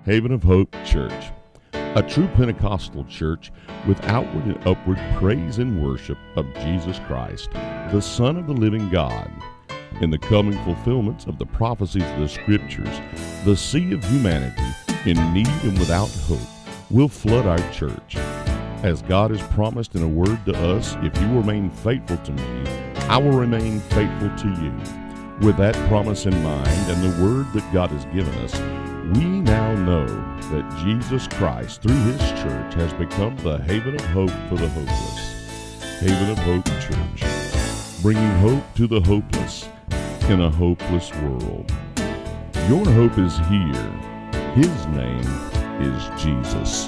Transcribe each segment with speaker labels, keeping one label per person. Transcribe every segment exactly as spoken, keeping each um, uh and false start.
Speaker 1: Haven of Hope Church, a true Pentecostal church with outward and upward praise and worship of Jesus Christ, the Son of the living God. In the coming fulfillments of the prophecies of the Scriptures, the sea of humanity, in need and without hope, will flood our church. As God has promised in a word to us, if you remain faithful to me, I will remain faithful to you. With that promise in mind and the word that God has given us, we now know that Jesus Christ, through His church, has become the haven of hope for the hopeless. Haven of Hope Church, bringing hope to the hopeless in a hopeless world. Your hope is here. His name is Jesus.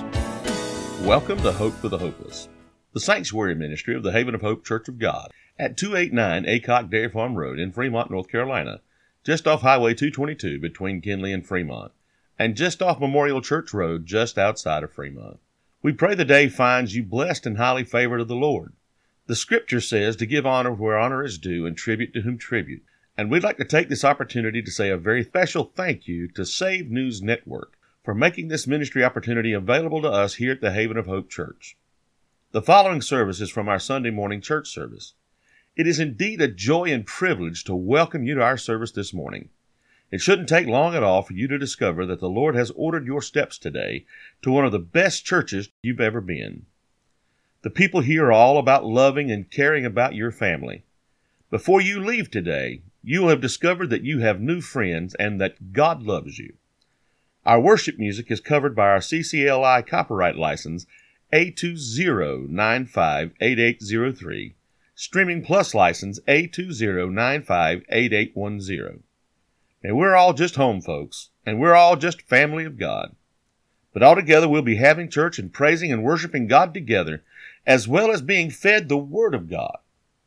Speaker 2: Welcome to Hope for the Hopeless, the sanctuary ministry of the Haven of Hope Church of God at two eighty-nine Aycock Dairy Farm Road in Fremont, North Carolina, just off Highway two twenty-two between Kinley and Fremont, and just off Memorial Church Road just outside of Fremont. We pray the day finds you blessed and highly favored of the Lord. The Scripture says to give honor where honor is due and tribute to whom tribute, and we'd like to take this opportunity to say a very special thank you to Save News Network for making this ministry opportunity available to us here at the Haven of Hope Church. The following service is from our Sunday morning church service. It is indeed a joy and privilege to welcome you to our service this morning. It shouldn't take long at all for you to discover that the Lord has ordered your steps today to one of the best churches you've ever been. The people here are all about loving and caring about your family. Before you leave today, you will have discovered that you have new friends and that God loves you. Our worship music is covered by our C C L I copyright license A two zero nine five eight eight zero three, Streaming Plus license A two zero nine five eight eight one zero. And we're all just home folks, and we're all just family of God. But altogether we'll be having church and praising and worshiping God together, as well as being fed the Word of God.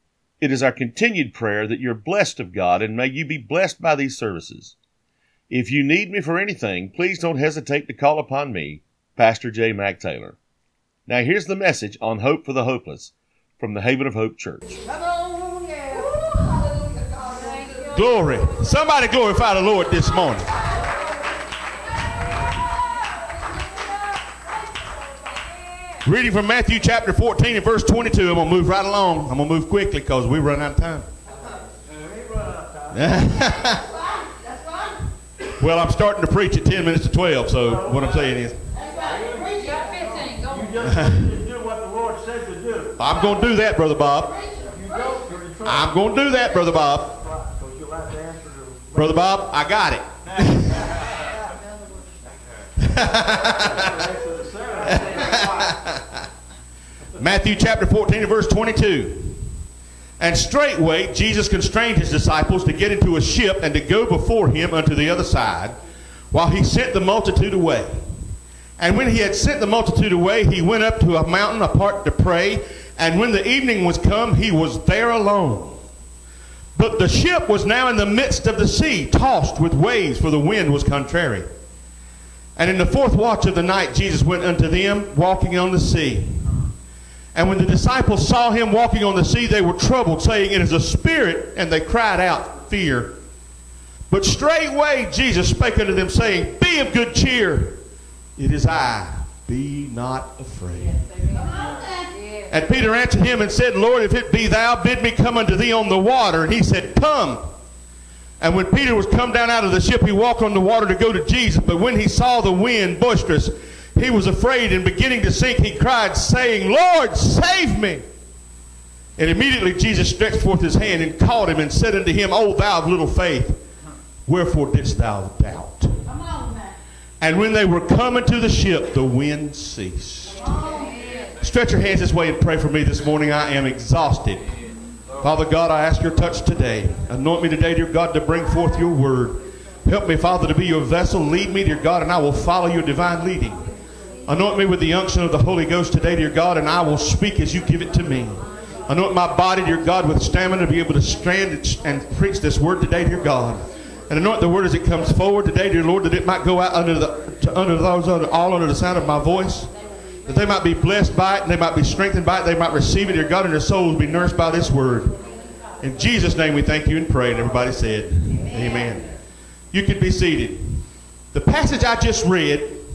Speaker 2: It is our continued prayer that you're blessed of God, and may you be blessed by these services. If you need me for anything, please don't hesitate to call upon me, Pastor J. Mac Taylor. Now here's the message on Hope for the Hopeless from the Haven of Hope Church.
Speaker 3: Glory. Somebody glorify the Lord this morning. Reading from Matthew chapter fourteen and verse twenty-two. I'm going to move right along. I'm going to move quickly because we run out of time. Well, I'm starting to preach at ten minutes to twelve, so what I'm saying is. I'm going to do that, Brother Bob. I'm going to do that, Brother Bob. Brother Bob, I got it. Matthew chapter fourteen and verse twenty-two. And straightway Jesus constrained his disciples to get into a ship and to go before him unto the other side, while he sent the multitude away. And when he had sent the multitude away, he went up to a mountain apart to pray. And when the evening was come, he was there alone. But the ship was now in the midst of the sea, tossed with waves, for the wind was contrary. And in the fourth watch of the night, Jesus went unto them, walking on the sea. And when the disciples saw him walking on the sea, they were troubled, saying, It is a spirit, and they cried out, Fear. But straightway Jesus spake unto them, saying, Be of good cheer, it is I, be not afraid. And Peter answered him and said, Lord, if it be thou, bid me come unto thee on the water. And he said, Come. And when Peter was come down out of the ship, he walked on the water to go to Jesus. But when he saw the wind boisterous, he was afraid, and beginning to sink, he cried, saying, Lord, save me. And immediately Jesus stretched forth his hand and caught him and said unto him, O thou of little faith, wherefore didst thou doubt? Come on, man. And when they were coming to the ship, the wind ceased. Stretch your hands this way and pray for me this morning. I am exhausted. Father God, I ask your touch today. Anoint me today, dear God, to bring forth your word. Help me, Father, to be your vessel. Lead me, dear God, and I will follow your divine leading. Anoint me with the unction of the Holy Ghost today, dear God, and I will speak as you give it to me. Anoint my body, dear God, with stamina to be able to stand and preach this word today, dear God. And anoint the word as it comes forward today, dear Lord, that it might go out under the to under those under, all under the sound of my voice. That they might be blessed by it, and they might be strengthened by it, they might receive it, dear God, and their souls be nourished by this word. In Jesus' name we thank you and pray. And everybody said, Amen. Amen. You can be seated. The passage I just read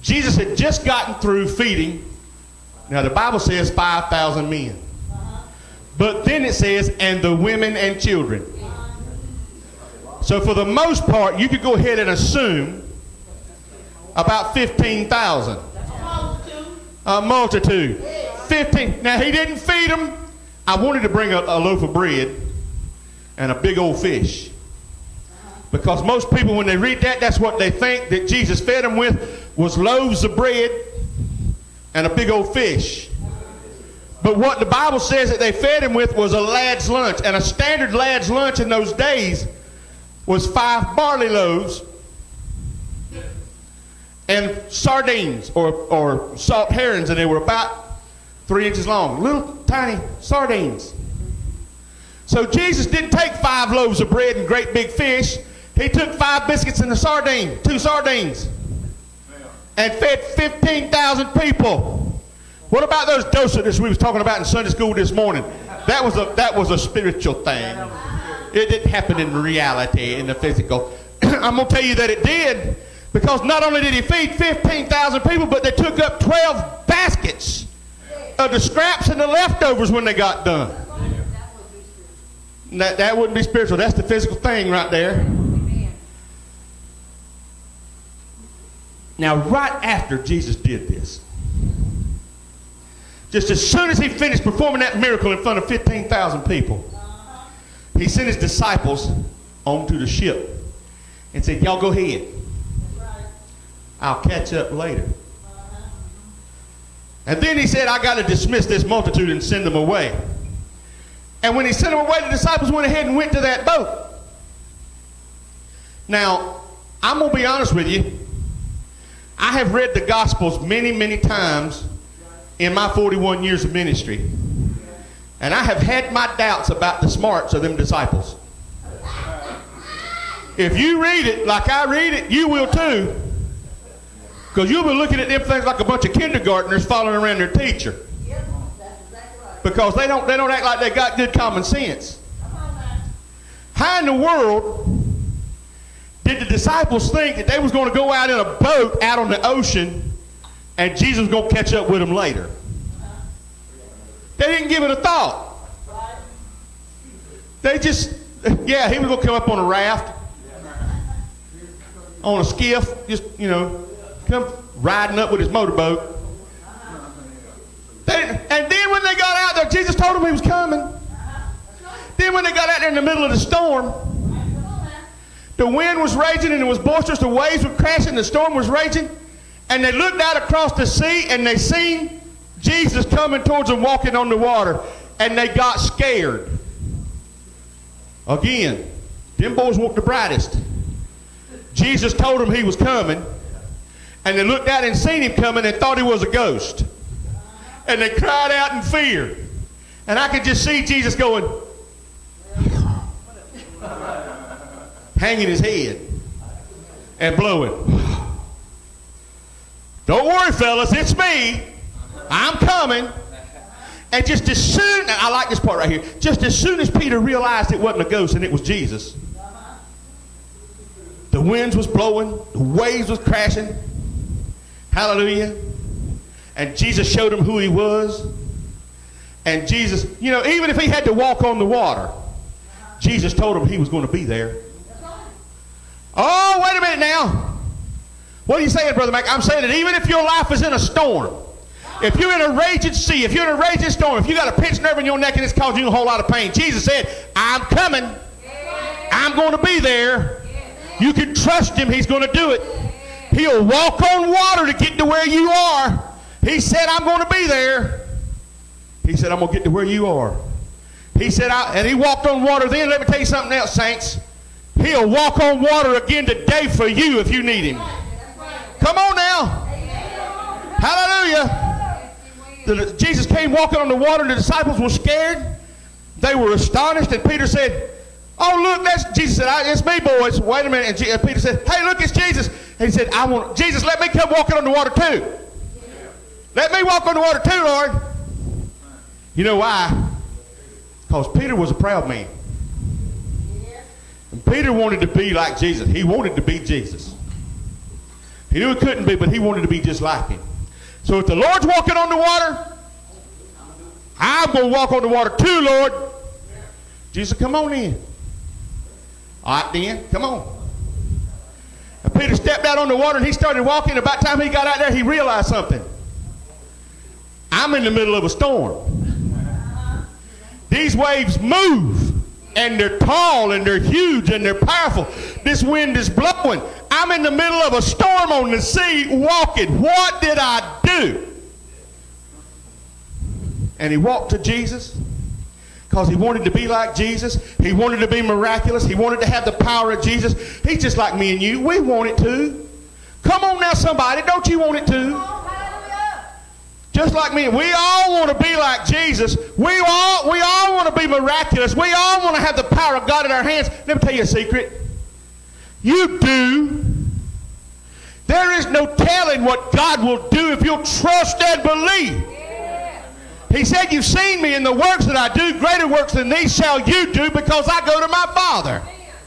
Speaker 3: Jesus had just gotten through feeding. Now the Bible says five thousand men. But then it says, and the women and children. So for the most part, you could go ahead and assume about fifteen thousand. A multitude. fifteen. Now he didn't feed them. I wanted to bring a, a loaf of bread and a big old fish. Because most people, when they read that, that's what they think that Jesus fed them with, was loaves of bread and a big old fish. But what the Bible says that they fed him with was a lad's lunch. And a standard lad's lunch in those days was five barley loaves and sardines or, or salt herrings, and they were about three inches long. Little tiny sardines. So Jesus didn't take five loaves of bread and great big fish. He took five biscuits and a sardine, two sardines, and fed fifteen thousand people. What about those dosages we was talking about in Sunday school this morning? That was a, that was a spiritual thing. It didn't happen in reality, in the physical. I'm going to tell you that it did, because not only did he feed fifteen thousand people, but they took up twelve baskets of the scraps and the leftovers when they got done. That, that wouldn't be spiritual. That's the physical thing right there. Now, right after Jesus did this, just as soon as he finished performing that miracle in front of fifteen thousand people, he sent his disciples onto the ship and said, y'all go ahead. I'll catch up later. And then he said, I got to dismiss this multitude and send them away. And when he sent them away, the disciples went ahead and went to that boat. Now, I'm going to be honest with you. I have read the Gospels many, many times in my forty-one years of ministry. And I have had my doubts about the smarts of them disciples. If you read it like I read it, you will too. Because you'll be looking at them things like a bunch of kindergartners following around their teacher. Because they don't, they don't act like they got good common sense. How in the world did the disciples think that they was going to go out in a boat out on the ocean and Jesus was going to catch up with them later? They didn't give it a thought. They just, yeah, he was going to come up on a raft, on a skiff, just, you know, come riding up with his motorboat. They, and then when they got out there, Jesus told them he was coming. Then when they got out there in the middle of the storm, the wind was raging and it was boisterous, the waves were crashing, the storm was raging, and they looked out across the sea and they seen Jesus coming towards them walking on the water, and they got scared. Again, them boys weren't the brightest. Jesus told them he was coming, and they looked out and seen him coming and thought he was a ghost. And they cried out in fear. And I could just see Jesus going, hanging his head and blowing. Don't worry, fellas, it's me. I'm coming. And just as soon, and I like this part right here, just as soon as Peter realized it wasn't a ghost and it was Jesus, the winds was blowing, the waves was crashing. Hallelujah. And Jesus showed him who he was. And Jesus, you know, even if he had to walk on the water, Jesus told him he was going to be there. Oh, wait a minute now. What are you saying, Brother Mac? I'm saying that even if your life is in a storm, if you're in a raging sea, if you're in a raging storm, if you got a pinched nerve in your neck and it's causing you a whole lot of pain, Jesus said, I'm coming. I'm going to be there. You can trust him. He's going to do it. He'll walk on water to get to where you are. He said, I'm going to be there. He said, I'm going to get to where you are. He said, I, and he walked on water then. Let me tell you something else, saints. He'll walk on water again today for you if you need him. Come on now. Hallelujah. The, Jesus came walking on the water, and the disciples were scared. They were astonished, and Peter said, oh, look, that's Jesus said, it's me, boys. Wait a minute. And Peter said, hey, look, it's Jesus. And he said, I want Jesus, let me come walking on the water too. Let me walk on the water too, Lord. You know why? Because Peter was a proud man. And Peter wanted to be like Jesus. He wanted to be Jesus. He He knew it couldn't be, but he wanted to be just like him. So if the Lord's walking on the water, I'm going to walk on the water too, Lord. Jesus, come on in. All right, then, come on. And Peter stepped out on the water and he started walking. About the time he got out there, he realized something. I'm in the middle of a storm. These waves move. And they're tall and they're huge and they're powerful. This wind is blowing. I'm in the middle of a storm on the sea walking. What did I do? And he walked to Jesus because he wanted to be like Jesus. He wanted to be miraculous. He wanted to have the power of Jesus. He's just like me and you. We want it too. Come on now, somebody. Don't you want it too? Just like me. We all want to be like Jesus. We all, we all want to be miraculous. We all want to have the power of God in our hands. Let me tell you a secret. You do. There is no telling what God will do if you'll trust and believe. Yeah. He said, you've seen me in the works that I do. Greater works than these shall you do because I go to my Father.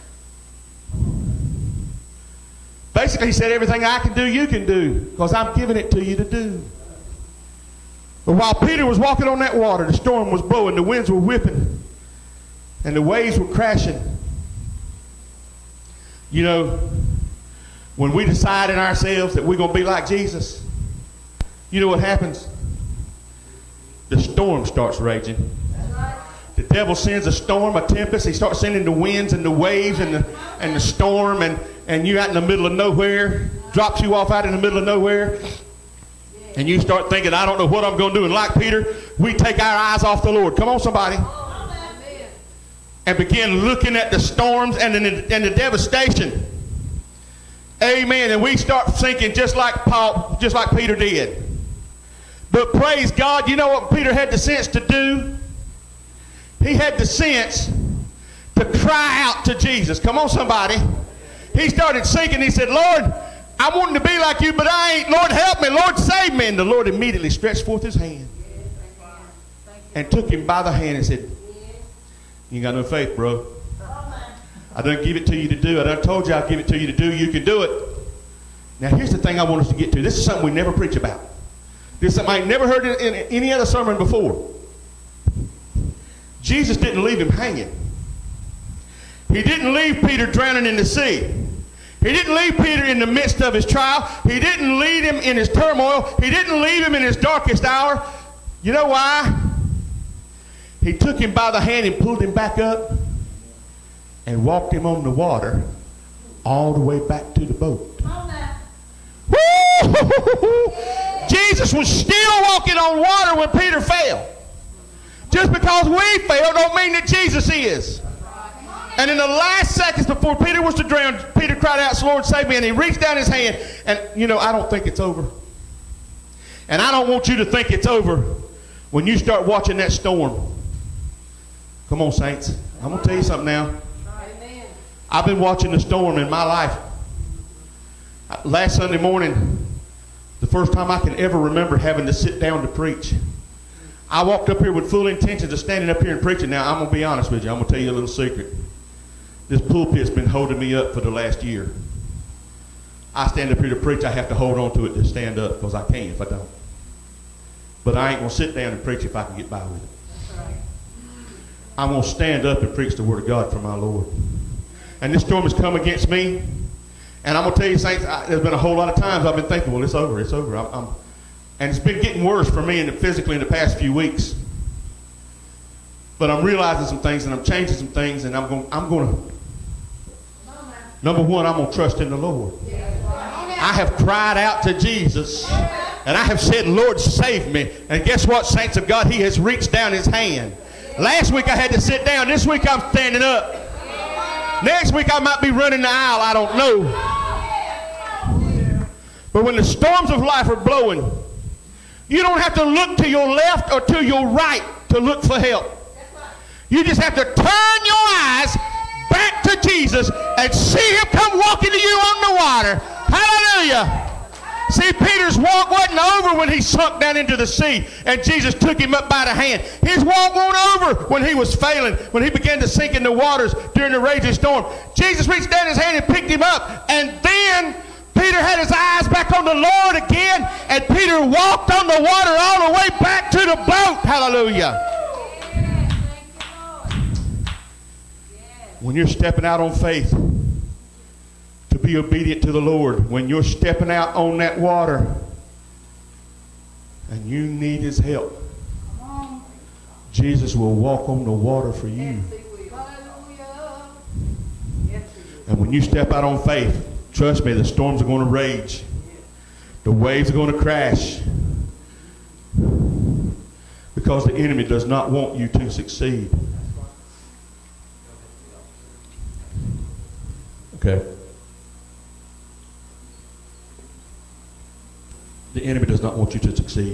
Speaker 3: Basically, he said, everything I can do, you can do because I'm giving it to you to do. But while Peter was walking on that water, the storm was blowing, the winds were whipping, and the waves were crashing. You know, when we decide in ourselves that we're going to be like Jesus, you know what happens? The storm starts raging. The devil sends a storm, a tempest. He starts sending the winds and the waves and the, and the storm, and, and you're out in the middle of nowhere, drops you off out in the middle of nowhere. And you start thinking, I don't know what I'm going to do. And like Peter, we take our eyes off the Lord. Come on, somebody. And begin looking at the storms and the, and the devastation. Amen. And we start thinking just like Paul, just like Peter did. But praise God, you know what Peter had the sense to do? He had the sense to cry out to Jesus. Come on, somebody. He started sinking. He said, Lord, I want to be like you, but I ain't. Lord, help me. Lord, save me. And the Lord immediately stretched forth his hand and took him by the hand and said, you ain't got no faith, bro. I done give it to you to do. I done told you I'll give it to you to do. You can do it. Now, here's the thing I want us to get to. This is something we never preach about. This is something I ain't never heard in, in any other sermon before. Jesus didn't leave him hanging. He didn't leave Peter drowning in the sea. He didn't leave Peter in the midst of his trial. He didn't leave him in his turmoil. He didn't leave him in his darkest hour. You know why? He took him by the hand and pulled him back up and walked him on the water all the way back to the boat. Woo! Jesus was still walking on water when Peter fell. Just because we fail don't mean that Jesus is. And in the last seconds before Peter was to drown, Peter cried out, Lord, save me. And he reached down his hand. And, you know, I don't think it's over. And I don't want you to think it's over when you start watching that storm. Come on, saints. I'm going to tell you something now. Amen. I've been watching the storm in my life. Last Sunday morning, the first time I can ever remember having to sit down to preach. I walked up here with full intentions of standing up here and preaching. Now, I'm going to be honest with you. I'm going to tell you a little secret. This pulpit's been holding me up for the last year. I stand up here to preach. I have to hold on to it to stand up because I can't if I don't. But I ain't going to sit down and preach if I can get by with it. That's right. I'm going to stand up and preach the Word of God for my Lord. And this storm has come against me. And I'm going to tell you, saints, I, there's been a whole lot of times I've been thinking, well, it's over, it's over. I'm, I'm, and it's been getting worse for me in the, physically in the past few weeks. But I'm realizing some things and I'm changing some things, and I'm going, I'm going to, number one, I'm going to trust in the Lord. I have cried out to Jesus, and I have said, Lord, save me. And guess what, saints of God? He has reached down his hand. Last week I had to sit down. This week I'm standing up. Next week I might be running the aisle. I don't know. But when the storms of life are blowing, you don't have to look to your left or to your right to look for help. You just have to turn your eyes back to Jesus and see him come walking to you on the water. Hallelujah. See, Peter's walk wasn't over when he sunk down into the sea and Jesus took him up by the hand. His walk wasn't over when he was failing, when he began to sink in the waters during the raging storm. Jesus reached down his hand and picked him up, and then Peter had his eyes back Peter walked on the water all the way back to the boat. Hallelujah. When you're stepping out on faith to be obedient to the Lord, when you're stepping out on that water and you need his help, Jesus will walk on the water for you. And when you step out on faith, trust me, the storms are going to rage. The waves are going to crash. Because the enemy does not want you to succeed. Okay. The enemy does not want you to succeed.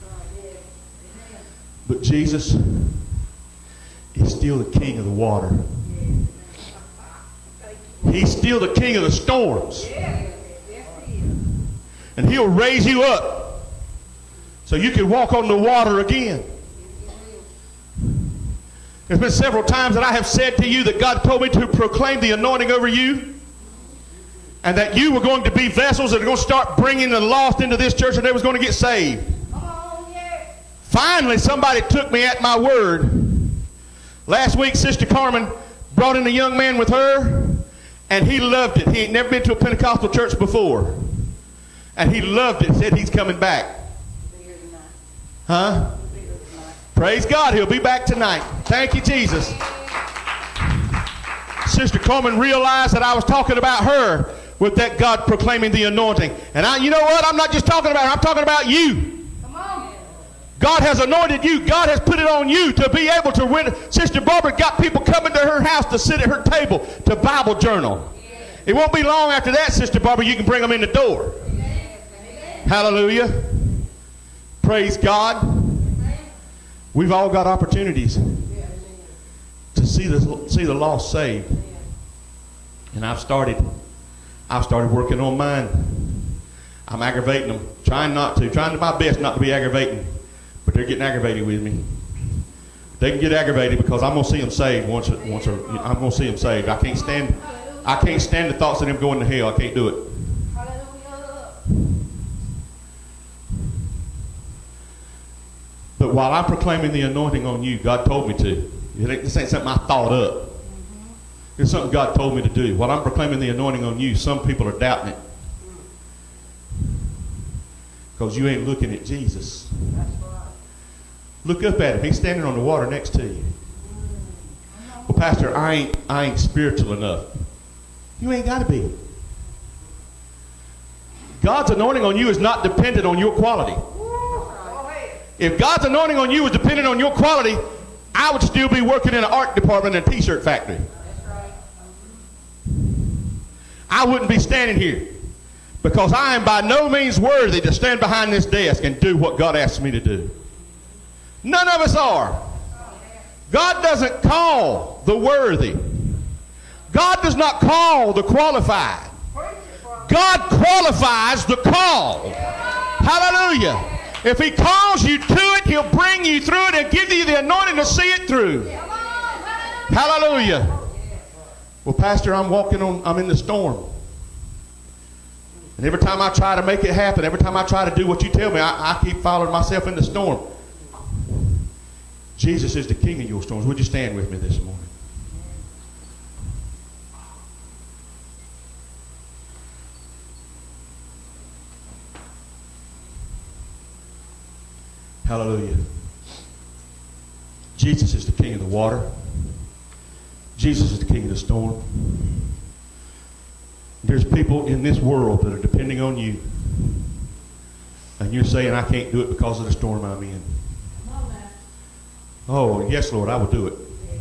Speaker 3: But Jesus is still the king of the water. He's still the king of the storms. And he'll raise you up so you can walk on the water again. There's been several times that I have said to you that God told me to proclaim the anointing over you, and that you were going to be vessels that are going to start bringing the lost into this church and they was going to get saved. Finally, somebody took me at my word. Last week, Sister Carmen brought in a young man with her, and he loved it. He ain't never been to a Pentecostal church before. And he loved it. Said he's coming back. Huh? Praise God, he'll be back tonight. Thank you, Jesus. Sister Coleman realized that I was talking about her with that God proclaiming the anointing. And I, you know what? I'm not just talking about her. I'm talking about you. Come on. God has anointed you. God has put it on you to be able to win. Sister Barbara got people coming to her house to sit at her table to Bible journal. It won't be long after that, Sister Barbara, you can bring them in the door. Hallelujah. Praise God. We've all got opportunities to see the, see the lost saved. And I've started, I've started working on mine. I'm aggravating them, trying not to, trying to my best not to be aggravating, but they're getting aggravated with me. They can get aggravated because I'm going to see them saved once, once or, I'm going to see them saved. I can't stand, I can't stand the thoughts of them going to hell. I can't do it. But while I'm proclaiming the anointing on you, God told me to. This ain't something I thought up. It's something God told me to do. While I'm proclaiming the anointing on you, some people are doubting it. Because you ain't looking at Jesus. Look up at him. He's standing on the water next to you. Well, Pastor, I ain't, I ain't spiritual enough. You ain't got to be. God's anointing on you is not dependent on your quality. If God's anointing on you was dependent on your quality, I would still be working in an art department in a t-shirt factory. That's right. I wouldn't be standing here because I am by no means worthy to stand behind this desk and do what God asks me to do. None of us are. God doesn't call the worthy. God does not call the qualified. God qualifies the call. Hallelujah. If he calls you to it, he'll bring you through it and give you the anointing to see it through. Hallelujah. Well, Pastor, I'm walking on, I'm in the storm. And every time I try to make it happen, every time I try to do what you tell me, I, I keep following myself in the storm. Jesus is the king of your storms. Would you stand with me this morning? Hallelujah. Jesus is the king of the water. Jesus is the king of the storm. There's people in this world that are depending on you. And you're saying, I can't do it because of the storm I'm in. Oh, yes, Lord, I will do it.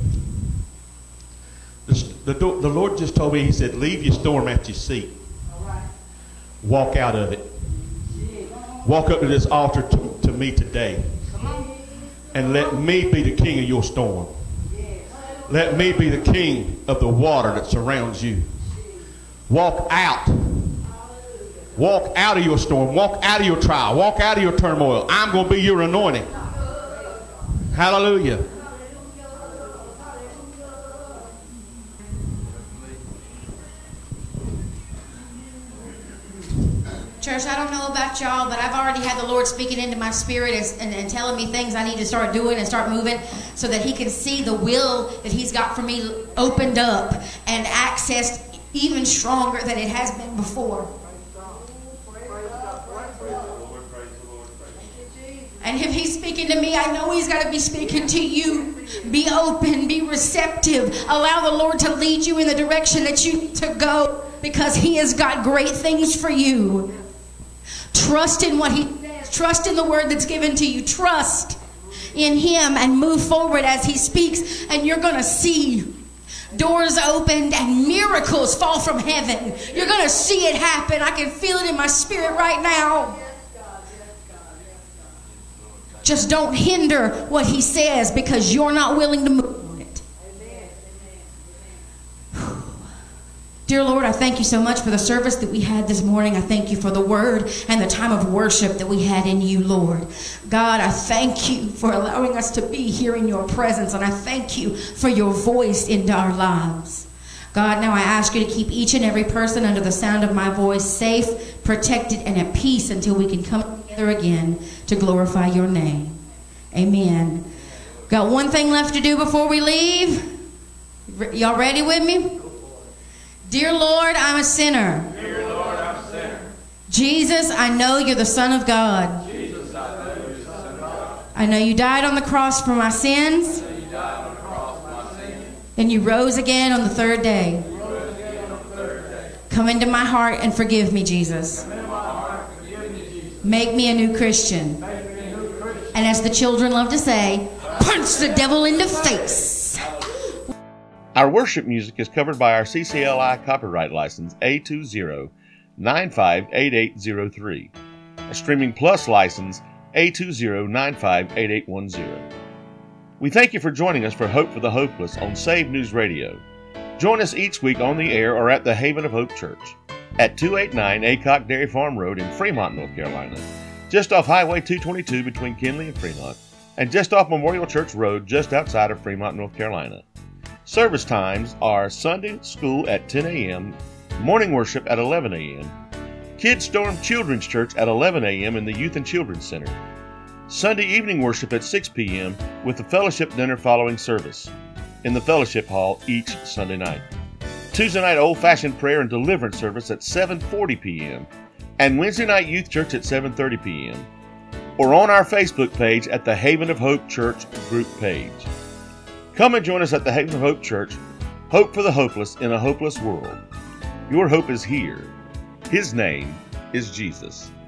Speaker 3: The, the, the Lord just told me, he said, leave your storm at your seat. Walk out of it. Walk up to this altar to, to me today. And let me be the king of your storm. Let me be the king of the water that surrounds you. Walk out. Walk out of your storm. Walk out of your trial. Walk out of your turmoil. I'm going to be your anointing. Hallelujah.
Speaker 4: Church, I don't know about y'all, but I've already had the Lord speaking into my spirit and, and, and telling me things I need to start doing and start moving so that He can see the will that He's got for me opened up and accessed even stronger than it has been before. And if He's speaking to me, I know He's got to be speaking to you. Be open, be receptive. Allow the Lord to lead you in the direction that you need to go, because He has got great things for you. Trust in what He says. Trust in the word that's given to you. Trust in Him and move forward as He speaks, and you're going to see doors opened and miracles fall from heaven. You're going to see it happen. I can feel it in my spirit right now. Just don't hinder what He says because you're not willing to move on it. Dear Lord, I thank You so much for the service that we had this morning. I thank You for the word and the time of worship that we had in You, Lord. God, I thank You for allowing us to be here in Your presence, and I thank You for Your voice into our lives. God, now I ask You to keep each and every person under the sound of my voice safe, protected, and at peace until we can come together again to glorify Your name. Amen. Got one thing left to do before we leave. Y'all ready with me? Dear Lord, I'm a sinner.
Speaker 5: Dear Lord, I'm a sinner.
Speaker 4: Jesus, I know You're the Son of God.
Speaker 5: Jesus, I know You're the Son of God.
Speaker 4: I know You died on the cross for my sins.
Speaker 5: I know You died on the cross for my sins.
Speaker 4: And You rose again on the third day.
Speaker 5: You rose again on the third day.
Speaker 4: Come into my heart and forgive me, Jesus.
Speaker 5: Come into my heart and forgive me, Jesus.
Speaker 4: Make me a new Christian.
Speaker 5: Make me a new Christian.
Speaker 4: And as the children love to say, punch the devil in the face.
Speaker 2: Our worship music is covered by our C C L I copyright license A two zero nine five eight eight zero three, a Streaming Plus license A two zero nine five eight eight one zero. We thank you for joining us for Hope for the Hopeless on Save News Radio. Join us each week on the air or at the Haven of Hope Church at two eighty-nine Aycock Dairy Farm Road in Fremont, North Carolina, just off Highway two twenty-two between Kinley and Fremont, and just off Memorial Church Road just outside of Fremont, North Carolina. Service times are Sunday school at ten a.m., morning worship at eleven a.m., Kids Storm Children's Church at eleven a.m. in the Youth and Children's Center, Sunday evening worship at six p.m. with the fellowship dinner following service in the fellowship hall each Sunday night, Tuesday night old-fashioned prayer and deliverance service at seven forty p.m., and Wednesday night youth church at seven thirty p.m., or on our Facebook page at the Haven of Hope Church group page. Come and join us at the Haven of Hope Church, Hope for the Hopeless in a Hopeless World. Your hope is here. His name is Jesus.